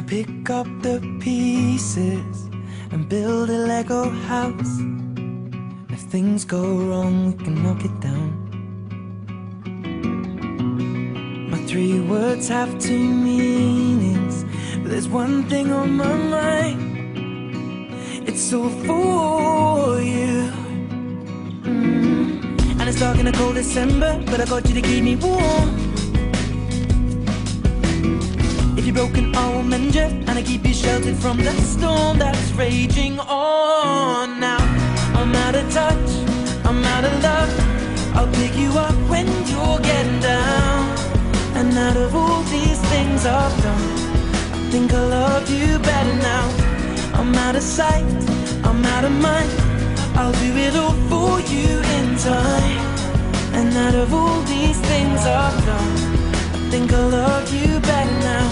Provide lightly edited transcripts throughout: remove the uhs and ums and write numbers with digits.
gonna pick up the pieces and build a Lego house. If things go wrong, we can knock it down. My 3 words have 2 meanings, but there's one thing on my mind. It's all for you. And it's dark in a cold December, but I got you to keep me warm. If you're broken, I will mend you, and I keep you sheltered from the storm that's raging on. Now I'm out of touch, I'm out of love. I'll pick you up when you're getting down. And out of all these things I've done, I think I love you better now. I'm out of sight, I'm out of mind. I'll do it all for you in time. And out of all these things I've done, I think I love you better now.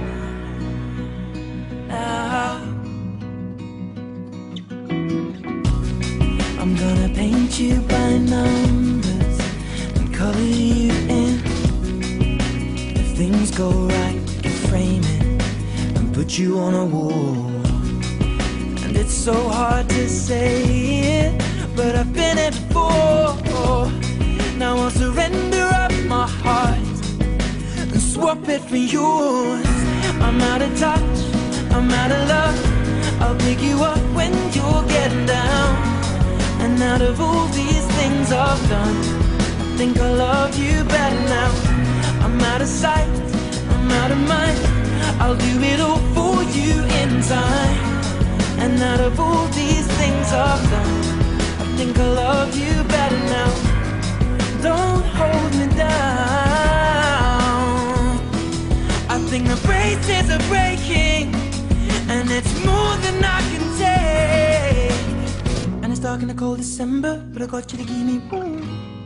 I'm gonna paint you by numbers and color you in. If things go right, we can frame it and put you on a wall. And it's so hard to say it, but I've been it before. Now I'll surrender up my heart and swap it for yours. I'm out of touch, I'm out of love. I'll pick you up when you're getting down. And out of all these things I've done, I think I love you better now. I'm out of sight, I'm out of mind. I'll do it all for you in time. And out of all these things I've done, I think I love you better now. Don't hold me down. I think the braces are breaking, and it's more than I can take. And it's dark in the cold December, but I got you to keep me warm.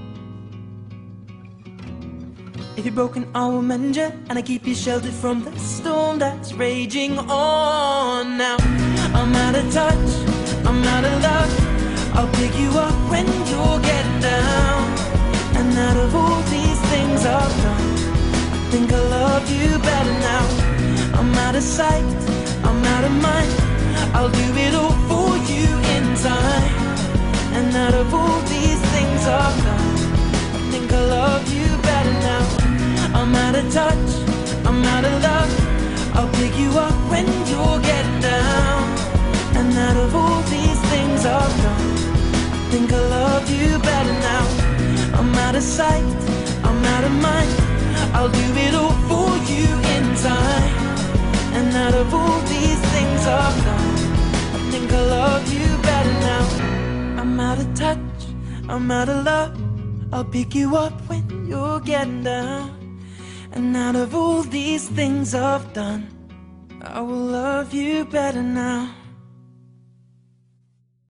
If you're broken, I will mend you, and I keep you sheltered from the storm that's raging on. Now I'm out of touch, I'm out of love. I'll pick you up when you're getting down. And out of all these things I've done, I think I love you better now. I'm out of sight, I'm out of mind. I'll do it all for you in time. And out of all these things I've done, I think I love you better now. I'm out of touch, I'm out of love. I'll pick you up when you're getting down. And out of all these things I've done, I think I love you better now. I'm out of sight, I'm out of mind. I'll do it all for you in time. And out of all these things I've done, I think I love you better now. I'm out of touch, I'm out of love. I'll pick you up when you're getting down. And out of all these things I've done, I will love you better now.